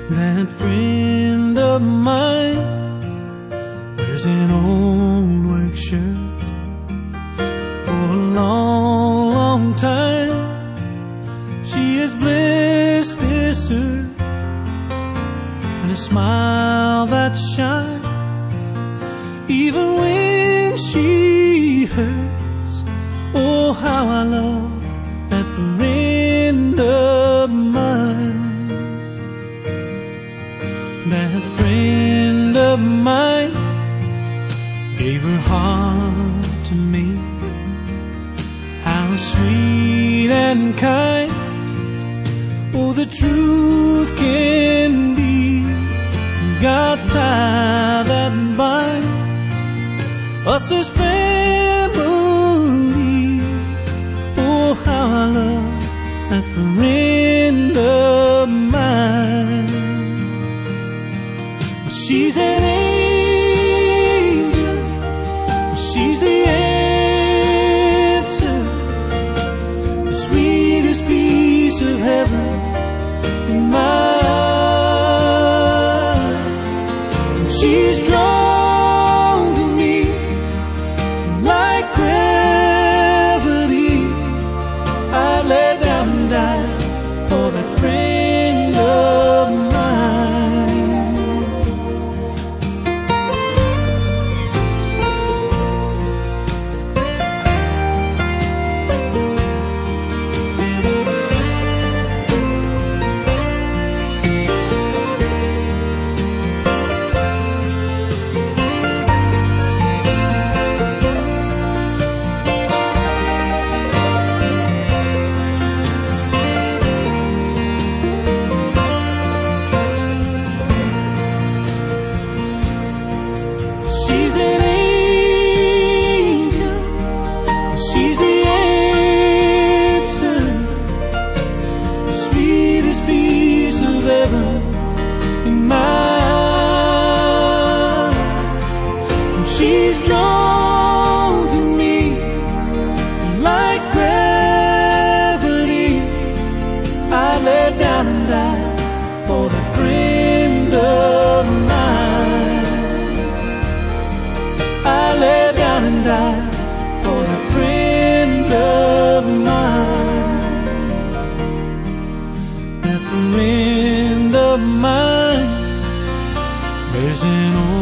That friend of mine wears an old work shirt for a long, long time. She has blessed this earth and a smile that shines even when she hurts. Oh, how I love that friend of mine. That friend of mine gave her heart to me. How sweet and kind, oh, the truth can be. God's tie that binds us as family. Oh, how I love that friend of mine. She's an angel, she's the answer, the sweetest piece of heaven in my eyes. She's drawn to me like gravity. I lay down and die for that friend of mine. In my eyes, she's drawn to me like gravity. I lay down and die for that friend of mine. I lay down and die for that friend of mine. That friend of mine, there's an old